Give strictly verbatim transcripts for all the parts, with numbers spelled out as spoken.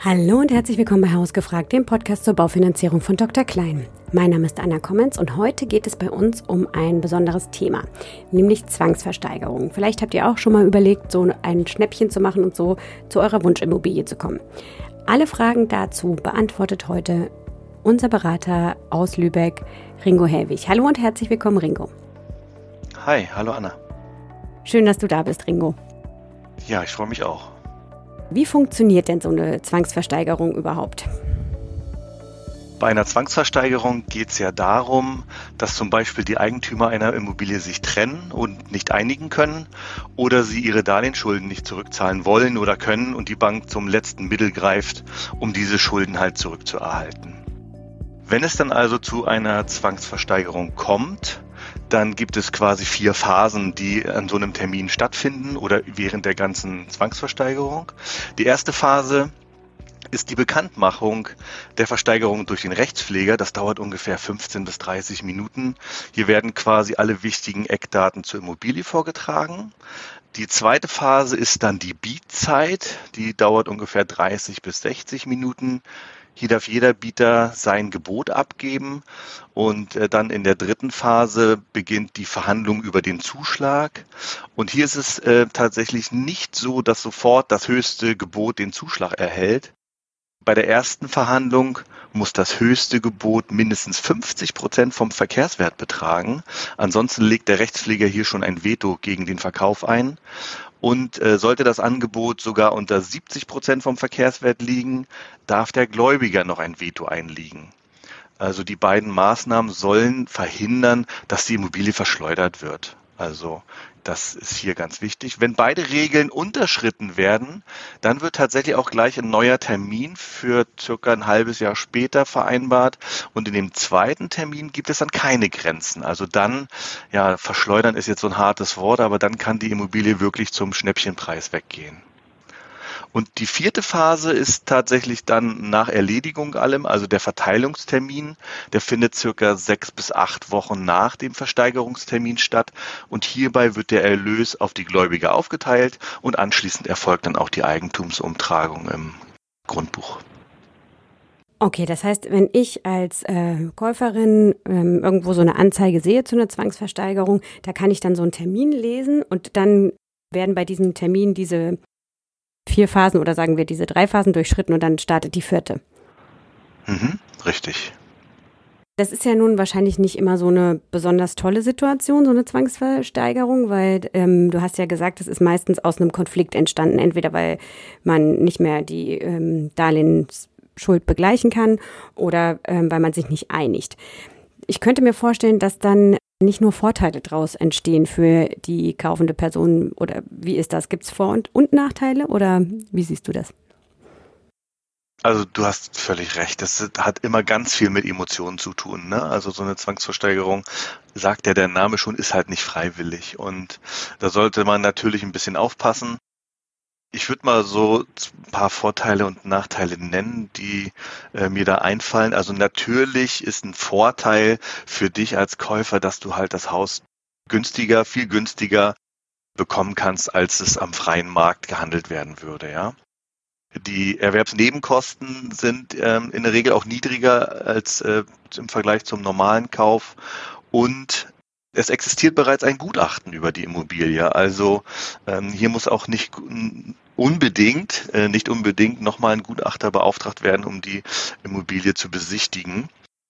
Hallo und herzlich willkommen bei Hausgefragt, dem Podcast zur Baufinanzierung von Doktor Klein. Mein Name ist Anna Kommens und heute geht es bei uns um ein besonderes Thema, nämlich Zwangsversteigerung. Vielleicht habt ihr auch schon mal überlegt, so ein Schnäppchen zu machen und so zu eurer Wunschimmobilie zu kommen. Alle Fragen dazu beantwortet heute unser Berater aus Lübeck, Ringo Hellwig. Hallo und herzlich willkommen, Ringo. Hi, hallo Anna. Schön, dass du da bist, Ringo. Ja, ich freue mich auch. Wie funktioniert denn so eine Zwangsversteigerung überhaupt? Bei einer Zwangsversteigerung geht es ja darum, dass zum Beispiel die Eigentümer einer Immobilie sich trennen und nicht einigen können oder sie ihre Darlehensschulden nicht zurückzahlen wollen oder können und die Bank zum letzten Mittel greift, um diese Schulden halt zurückzuerhalten. Wenn es dann also zu einer Zwangsversteigerung kommt, dann gibt es quasi vier Phasen, die an so einem Termin stattfinden oder während der ganzen Zwangsversteigerung. Die erste Phase ist die Bekanntmachung der Versteigerung durch den Rechtspfleger. Das dauert ungefähr fünfzehn bis dreißig Minuten. Hier werden quasi alle wichtigen Eckdaten zur Immobilie vorgetragen. Die zweite Phase ist dann die Bietzeit. Die dauert ungefähr dreißig bis sechzig Minuten. Hier darf jeder Bieter sein Gebot abgeben und äh, dann in der dritten Phase beginnt die Verhandlung über den Zuschlag. Und hier ist es äh, tatsächlich nicht so, dass sofort das höchste Gebot den Zuschlag erhält. Bei der ersten Verhandlung muss das höchste Gebot mindestens fünfzig Prozent vom Verkehrswert betragen. Ansonsten legt der Rechtspfleger hier schon ein Veto gegen den Verkauf ein. Und äh, sollte das Angebot sogar unter siebzig Prozent vom Verkehrswert liegen, darf der Gläubiger noch ein Veto einlegen. Also die beiden Maßnahmen sollen verhindern, dass die Immobilie verschleudert wird. Also das ist hier ganz wichtig. Wenn beide Regeln unterschritten werden, dann wird tatsächlich auch gleich ein neuer Termin für circa ein halbes Jahr später vereinbart. Und in dem zweiten Termin gibt es dann keine Grenzen. Also dann, ja, verschleudern ist jetzt so ein hartes Wort, aber dann kann die Immobilie wirklich zum Schnäppchenpreis weggehen. Und die vierte Phase ist tatsächlich dann nach Erledigung allem, also der Verteilungstermin, der findet circa sechs bis acht Wochen nach dem Versteigerungstermin statt. Und hierbei wird der Erlös auf die Gläubiger aufgeteilt und anschließend erfolgt dann auch die Eigentumsumtragung im Grundbuch. Okay, das heißt, wenn ich als äh, Käuferin ähm, irgendwo so eine Anzeige sehe zu einer Zwangsversteigerung, da kann ich dann so einen Termin lesen und dann werden bei diesem Termin diese vier Phasen oder sagen wir diese drei Phasen durchschritten und dann startet die vierte. Mhm, richtig. Das ist ja nun wahrscheinlich nicht immer so eine besonders tolle Situation, so eine Zwangsversteigerung, weil ähm, du hast ja gesagt, das ist meistens aus einem Konflikt entstanden, entweder weil man nicht mehr die ähm, Darlehensschuld begleichen kann oder ähm, weil man sich nicht einigt. Ich könnte mir vorstellen, dass dann nicht nur Vorteile daraus entstehen für die kaufende Person oder wie ist das? Gibt es Vor- und, und Nachteile oder wie siehst du das? Also du hast völlig recht, das hat immer ganz viel mit Emotionen zu tun, ne? Also so eine Zwangsversteigerung, sagt ja der Name schon, ist halt nicht freiwillig und da sollte man natürlich ein bisschen aufpassen. Ich würde mal so ein paar Vorteile und Nachteile nennen, die äh, mir da einfallen. Also natürlich ist ein Vorteil für dich als Käufer, dass du halt das Haus günstiger, viel günstiger bekommen kannst, als es am freien Markt gehandelt werden würde, ja. Die Erwerbsnebenkosten sind ähm, in der Regel auch niedriger als äh, im Vergleich zum normalen Kauf und es existiert bereits ein Gutachten über die Immobilie. Also ähm, hier muss auch nicht unbedingt, äh, nicht unbedingt nochmal ein Gutachter beauftragt werden, um die Immobilie zu besichtigen.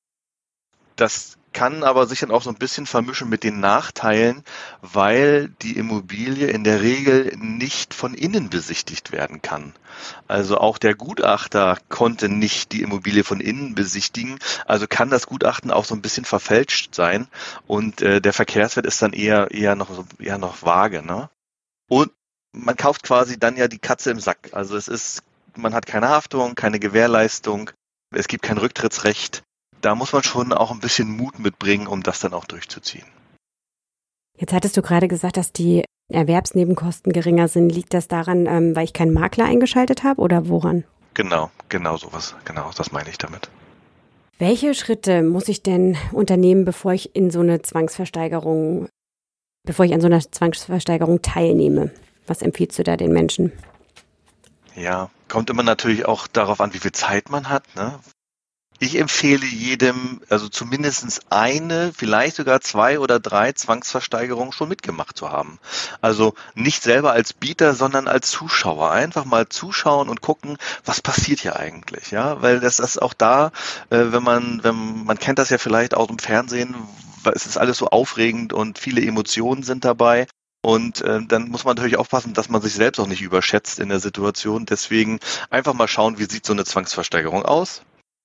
Das kann aber sich dann auch so ein bisschen vermischen mit den Nachteilen, weil die Immobilie in der Regel nicht von innen besichtigt werden kann. Also auch der Gutachter konnte nicht die Immobilie von innen besichtigen, also kann das Gutachten auch so ein bisschen verfälscht sein und äh, der Verkehrswert ist dann eher eher noch so, eher noch vage, ne? Und man kauft quasi dann ja die Katze im Sack. Also es ist, man hat keine Haftung, keine Gewährleistung, es gibt kein Rücktrittsrecht. Da muss man schon auch ein bisschen Mut mitbringen, um das dann auch durchzuziehen. Jetzt hattest du gerade gesagt, dass die Erwerbsnebenkosten geringer sind. Liegt das daran, ähm, weil ich keinen Makler eingeschaltet habe oder woran? Genau, genau sowas. Genau, das meine ich damit. Welche Schritte muss ich denn unternehmen, bevor ich in so eine Zwangsversteigerung, bevor ich an so einer Zwangsversteigerung teilnehme? Was empfiehlst du da den Menschen? Ja, kommt immer natürlich auch darauf an, wie viel Zeit man hat, ne? Ich empfehle jedem, also zumindest eine, vielleicht sogar zwei oder drei Zwangsversteigerungen schon mitgemacht zu haben. Also nicht selber als Bieter, sondern als Zuschauer. Einfach mal zuschauen und gucken, was passiert hier eigentlich, ja? Weil das ist auch da, äh, wenn man, wenn man kennt das ja vielleicht aus dem Fernsehen, es ist alles so aufregend und viele Emotionen sind dabei. Und äh, dann muss man natürlich aufpassen, dass man sich selbst auch nicht überschätzt in der Situation. Deswegen einfach mal schauen, wie sieht so eine Zwangsversteigerung aus.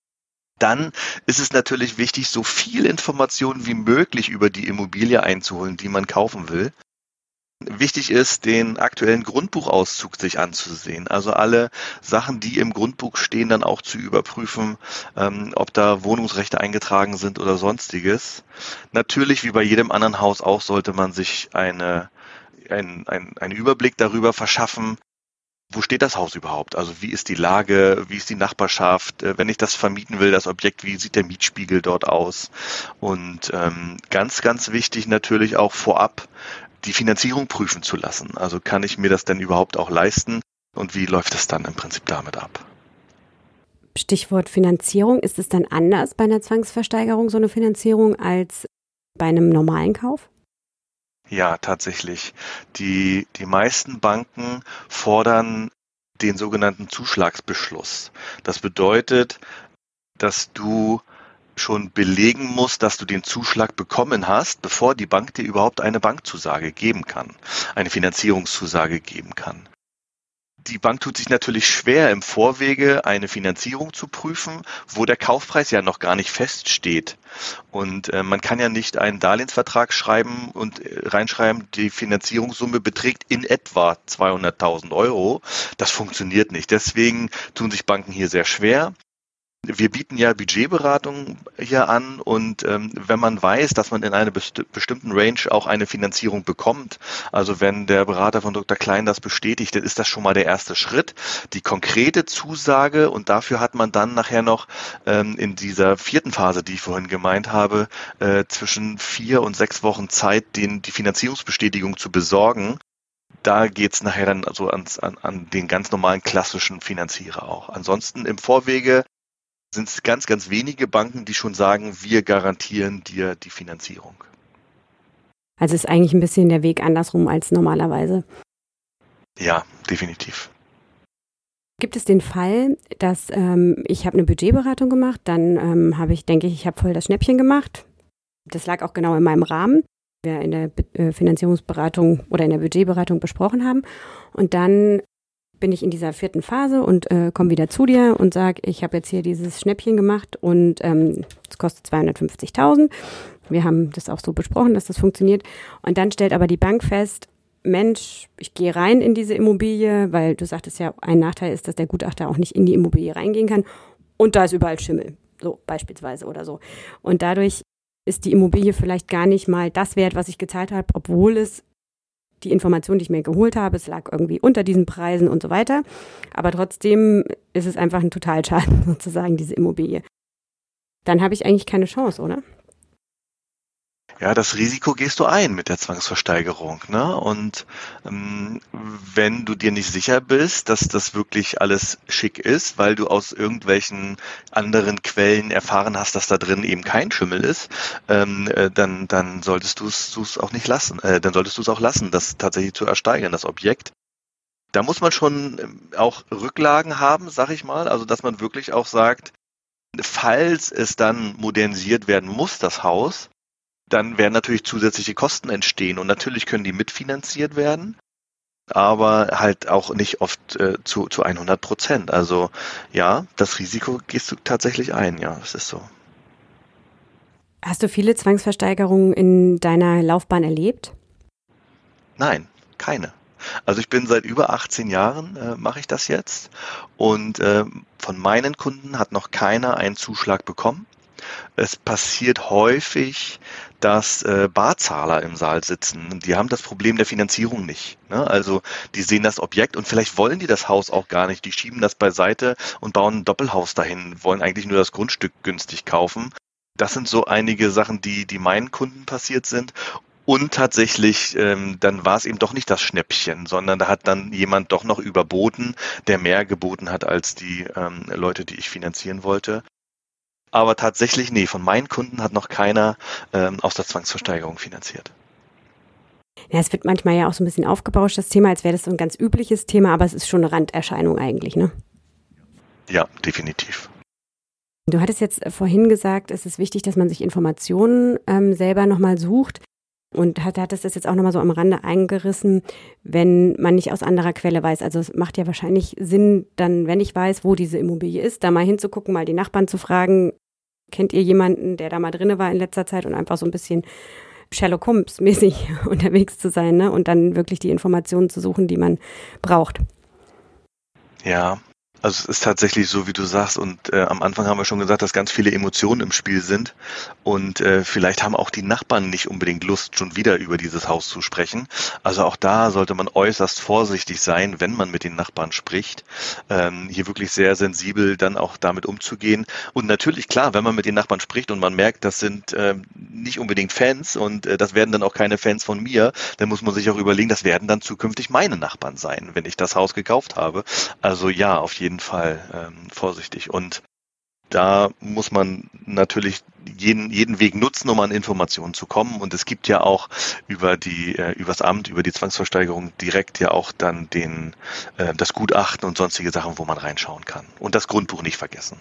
Dann ist es natürlich wichtig, so viel Informationen wie möglich über die Immobilie einzuholen, die man kaufen will. Wichtig ist, den aktuellen Grundbuchauszug sich anzusehen. Also alle Sachen, die im Grundbuch stehen, dann auch zu überprüfen, ähm, ob da Wohnungsrechte eingetragen sind oder sonstiges. Natürlich, wie bei jedem anderen Haus auch, sollte man sich eine, ein, ein, einen Überblick darüber verschaffen, wo steht das Haus überhaupt? Also wie ist die Lage, wie ist die Nachbarschaft? Wenn ich das vermieten will, das Objekt, wie sieht der Mietspiegel dort aus? Und ähm, ganz, ganz wichtig natürlich auch vorab, die Finanzierung prüfen zu lassen. Also kann ich mir das denn überhaupt auch leisten? Und wie läuft es dann im Prinzip damit ab? Stichwort Finanzierung. Ist es dann anders bei einer Zwangsversteigerung, so eine Finanzierung, als bei einem normalen Kauf? Ja, tatsächlich. Die, die meisten Banken fordern den sogenannten Zuschlagsbeschluss. Das bedeutet, dass du schon belegen musst, dass du den Zuschlag bekommen hast, bevor die Bank dir überhaupt eine Bankzusage geben kann, eine Finanzierungszusage geben kann. Die Bank tut sich natürlich schwer, im Vorwege eine Finanzierung zu prüfen, wo der Kaufpreis ja noch gar nicht feststeht. Und äh, man kann ja nicht einen Darlehensvertrag schreiben und äh, reinschreiben, die Finanzierungssumme beträgt in etwa zweihunderttausend Euro. Das funktioniert nicht. Deswegen tun sich Banken hier sehr schwer. Wir bieten ja Budgetberatung hier an und ähm, wenn man weiß, dass man in einer besti- bestimmten Range auch eine Finanzierung bekommt, also wenn der Berater von Doktor Klein das bestätigt, dann ist das schon mal der erste Schritt. Die konkrete Zusage, und dafür hat man dann nachher noch ähm, in dieser vierten Phase, die ich vorhin gemeint habe, äh, zwischen vier und sechs Wochen Zeit, den, die Finanzierungsbestätigung zu besorgen. Da geht's nachher dann also ans, an, an den ganz normalen klassischen Finanzierer auch. Ansonsten im Vorwege sind es ganz, ganz wenige Banken, die schon sagen, wir garantieren dir die Finanzierung. Also ist eigentlich ein bisschen der Weg andersrum als normalerweise. Ja, definitiv. Gibt es den Fall, dass ähm, ich habe eine Budgetberatung gemacht, dann ähm, habe ich, denke ich, ich habe voll das Schnäppchen gemacht. Das lag auch genau in meinem Rahmen, wir in der Be- äh, Finanzierungsberatung oder in der Budgetberatung besprochen haben. Und dann bin ich in dieser vierten Phase und äh, komme wieder zu dir und sage, ich habe jetzt hier dieses Schnäppchen gemacht und ähm, es kostet zweihundertfünfzigtausend. Wir haben das auch so besprochen, dass das funktioniert. Und dann stellt aber die Bank fest, Mensch, ich gehe rein in diese Immobilie, weil du sagtest ja, ein Nachteil ist, dass der Gutachter auch nicht in die Immobilie reingehen kann und da ist überall Schimmel, so beispielsweise oder so. Und dadurch ist die Immobilie vielleicht gar nicht mal das wert, was ich gezahlt habe, obwohl es die Information, die ich mir geholt habe, es lag irgendwie unter diesen Preisen und so weiter. Aber trotzdem ist es einfach ein Totalschaden sozusagen, diese Immobilie. Dann habe ich eigentlich keine Chance, oder? Ja, das Risiko gehst du ein mit der Zwangsversteigerung, ne? Und ähm, wenn du dir nicht sicher bist, dass das wirklich alles schick ist, weil du aus irgendwelchen anderen Quellen erfahren hast, dass da drin eben kein Schimmel ist, ähm, äh, dann dann solltest du es auch nicht lassen. Äh, dann solltest du es auch lassen, das tatsächlich zu ersteigern, das Objekt. Da muss man schon ähm, auch Rücklagen haben, sag ich mal, also dass man wirklich auch sagt, falls es dann modernisiert werden muss, das Haus, dann werden natürlich zusätzliche Kosten entstehen und natürlich können die mitfinanziert werden, aber halt auch nicht oft äh, zu, zu hundert Prozent. Also ja, das Risiko gehst du tatsächlich ein, ja, das ist so. Hast du viele Zwangsversteigerungen in deiner Laufbahn erlebt? Nein, keine. Also ich bin seit über achtzehn Jahren, äh, mache ich das jetzt und äh, von meinen Kunden hat noch keiner einen Zuschlag bekommen. Es passiert häufig, dass äh, Barzahler im Saal sitzen. Die haben das Problem der Finanzierung nicht. Ne? Also die sehen das Objekt und vielleicht wollen die das Haus auch gar nicht. Die schieben das beiseite und bauen ein Doppelhaus dahin, wollen eigentlich nur das Grundstück günstig kaufen. Das sind so einige Sachen, die, die meinen Kunden passiert sind. Und tatsächlich, ähm, dann war es eben doch nicht das Schnäppchen, sondern da hat dann jemand doch noch überboten, der mehr geboten hat als die ähm, Leute, die ich finanzieren wollte. Aber tatsächlich, nee, von meinen Kunden hat noch keiner ähm, aus der Zwangsversteigerung finanziert. Ja, es wird manchmal ja auch so ein bisschen aufgebauscht, das Thema, als wäre das so ein ganz übliches Thema, aber es ist schon eine Randerscheinung eigentlich, ne? Ja, definitiv. Du hattest jetzt vorhin gesagt, es ist wichtig, dass man sich Informationen ähm, selber nochmal sucht. Und hat, hattest das jetzt auch nochmal so am Rande eingerissen, wenn man nicht aus anderer Quelle weiß. Also es macht ja wahrscheinlich Sinn, dann, wenn ich weiß, wo diese Immobilie ist, da mal hinzugucken, mal die Nachbarn zu fragen, kennt ihr jemanden, der da mal drinne war in letzter Zeit und einfach so ein bisschen Sherlock Holmes-mäßig unterwegs zu sein, ne? Und dann wirklich die Informationen zu suchen, die man braucht. Ja. Also es ist tatsächlich so, wie du sagst, und äh, am Anfang haben wir schon gesagt, dass ganz viele Emotionen im Spiel sind und äh, vielleicht haben auch die Nachbarn nicht unbedingt Lust, schon wieder über dieses Haus zu sprechen. Also auch da sollte man äußerst vorsichtig sein, wenn man mit den Nachbarn spricht, ähm, hier wirklich sehr sensibel dann auch damit umzugehen. Und natürlich, klar, wenn man mit den Nachbarn spricht und man merkt, das sind äh, nicht unbedingt Fans und äh, das werden dann auch keine Fans von mir, dann muss man sich auch überlegen, das werden dann zukünftig meine Nachbarn sein, wenn ich das Haus gekauft habe. Also ja, auf jeden Fall ähm, vorsichtig. Und da muss man natürlich jeden, jeden Weg nutzen, um an Informationen zu kommen. Und es gibt ja auch über die, äh, übers Amt, über die Zwangsversteigerung direkt ja auch dann den, äh, das Gutachten und sonstige Sachen, wo man reinschauen kann. Und das Grundbuch nicht vergessen.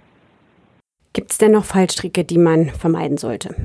Gibt es denn noch Fallstricke, die man vermeiden sollte?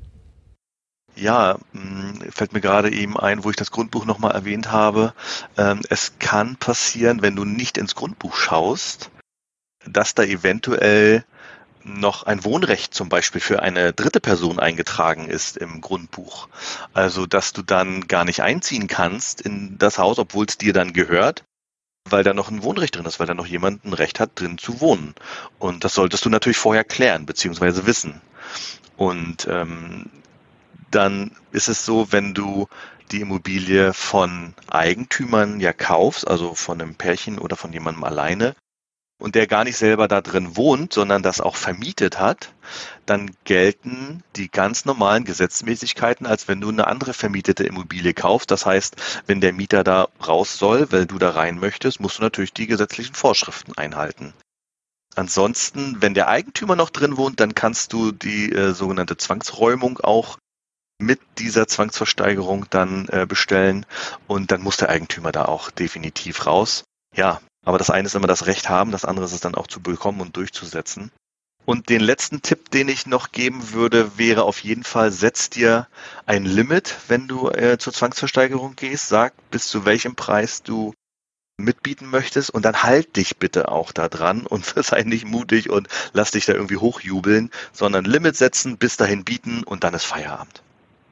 Ja, fällt mir gerade eben ein, wo ich das Grundbuch nochmal erwähnt habe. Es kann passieren, wenn du nicht ins Grundbuch schaust, dass da eventuell noch ein Wohnrecht zum Beispiel für eine dritte Person eingetragen ist im Grundbuch. Also, dass du dann gar nicht einziehen kannst in das Haus, obwohl es dir dann gehört, weil da noch ein Wohnrecht drin ist, weil da noch jemand ein Recht hat, drin zu wohnen. Und das solltest du natürlich vorher klären, beziehungsweise wissen. Und ähm, dann ist es so, wenn du die Immobilie von Eigentümern ja kaufst, also von einem Pärchen oder von jemandem alleine, und der gar nicht selber da drin wohnt, sondern das auch vermietet hat, dann gelten die ganz normalen Gesetzmäßigkeiten, als wenn du eine andere vermietete Immobilie kaufst. Das heißt, wenn der Mieter da raus soll, weil du da rein möchtest, musst du natürlich die gesetzlichen Vorschriften einhalten. Ansonsten, wenn der Eigentümer noch drin wohnt, dann kannst du die äh, sogenannte Zwangsräumung auch mit dieser Zwangsversteigerung dann äh, bestellen und dann muss der Eigentümer da auch definitiv raus. Ja, aber das eine ist immer das Recht haben, das andere ist es dann auch zu bekommen und durchzusetzen. Und den letzten Tipp, den ich noch geben würde, wäre auf jeden Fall, setz dir ein Limit, wenn du äh, zur Zwangsversteigerung gehst, sag, bis zu welchem Preis du mitbieten möchtest und dann halt dich bitte auch da dran und sei nicht mutig und lass dich da irgendwie hochjubeln, sondern Limit setzen, bis dahin bieten und dann ist Feierabend.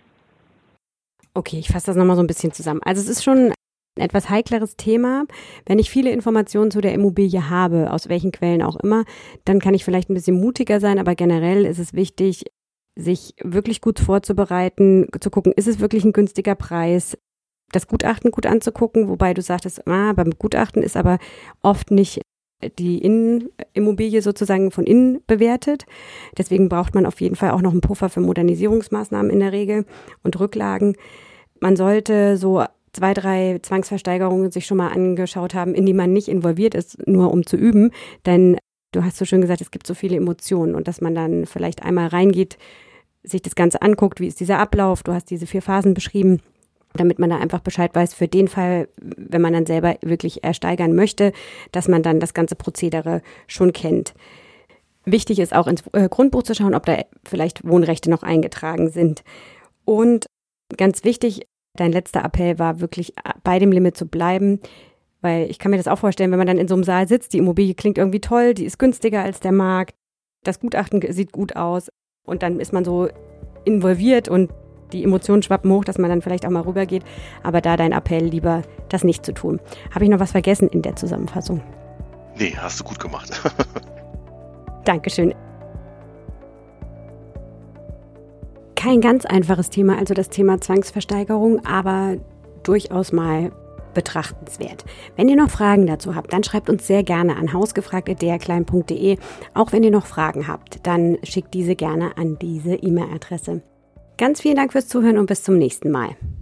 Okay, ich fasse das nochmal so ein bisschen zusammen. Also es ist schon ein etwas heikleres Thema. Wenn ich viele Informationen zu der Immobilie habe, aus welchen Quellen auch immer, dann kann ich vielleicht ein bisschen mutiger sein, aber generell ist es wichtig, sich wirklich gut vorzubereiten, zu gucken, ist es wirklich ein günstiger Preis, das Gutachten gut anzugucken, wobei du sagtest, ah, beim Gutachten ist aber oft nicht die Innenimmobilie sozusagen von innen bewertet. Deswegen braucht man auf jeden Fall auch noch einen Puffer für Modernisierungsmaßnahmen in der Regel und Rücklagen. Man sollte so zwei, drei Zwangsversteigerungen sich schon mal angeschaut haben, in die man nicht involviert ist, nur um zu üben. Denn du hast so schön gesagt, es gibt so viele Emotionen und dass man dann vielleicht einmal reingeht, sich das Ganze anguckt, wie ist dieser Ablauf, du hast diese vier Phasen beschrieben, damit man da einfach Bescheid weiß für den Fall, wenn man dann selber wirklich ersteigern möchte, dass man dann das ganze Prozedere schon kennt. Wichtig ist auch ins Grundbuch zu schauen, ob da vielleicht Wohnrechte noch eingetragen sind. Und ganz wichtig, dein letzter Appell war wirklich bei dem Limit zu bleiben, weil ich kann mir das auch vorstellen, wenn man dann in so einem Saal sitzt, die Immobilie klingt irgendwie toll, die ist günstiger als der Markt, das Gutachten sieht gut aus und dann ist man so involviert und die Emotionen schwappen hoch, dass man dann vielleicht auch mal rübergeht. Aber da dein Appell, lieber das nicht zu tun. Habe ich noch was vergessen in der Zusammenfassung? Nee, hast du gut gemacht. Dankeschön. Kein ganz einfaches Thema, also das Thema Zwangsversteigerung, aber durchaus mal betrachtenswert. Wenn ihr noch Fragen dazu habt, dann schreibt uns sehr gerne an hausgefragt at d r klein punkt d e. Auch wenn ihr noch Fragen habt, dann schickt diese gerne an diese E-Mail-Adresse. Ganz vielen Dank fürs Zuhören und bis zum nächsten Mal.